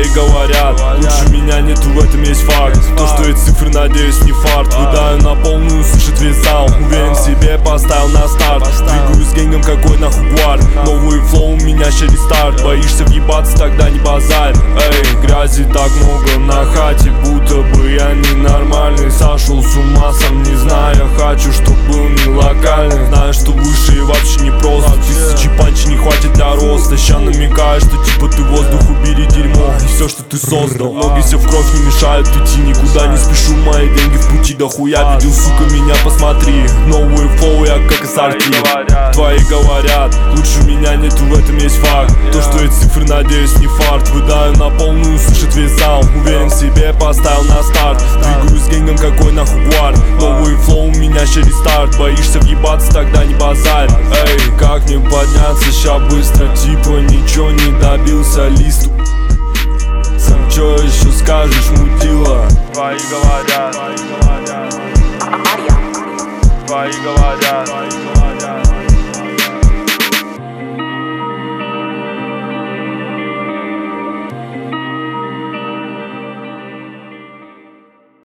Твои говорят, лучше меня нету, в этом есть факт. То, что эти цифры, надеюсь, не фарт. Выдаю на полную, слышит весь зал. Уверен в себе, поставил на старт. Двигаюсь с генгом, какой нахуй гвард. Новый флоу, у меня ще рестарт. Боишься въебаться, тогда не базарь. Эй, грязи так много на хате, будто бы я ненормальный. Сошел с ума, сам не знаю, хочу, чтоб был не локальный. Знаю, что выше и вообще не просто. Тысячи панчи не хватит для роста. Ща намекаешь, что типа ты воздух, убери дерьмо и все, что ты создал. Ноги все в кровь не мешают идти, никуда не спешу, мои деньги в пути. Да хуя видел, сука, меня посмотри. Новые флоу, я как ассорти. Твои говорят, лучше меня нету, в этом есть факт. То, что эти цифры, надеюсь, не фарт. Выдаю на полную, слышит весь зал. Уверен в себе, поставил на старт. Двигаюсь с генгом, какой нахуй гвард. Новый флоу, у меня ще рестарт. Боишься въебаться, тогда не базарь. Эй, как мне подняться ща быстро? Типа ничего не добился, листу. Сам чё еще скажешь, мудила? Твои говорят, твои говорят, твои говорят.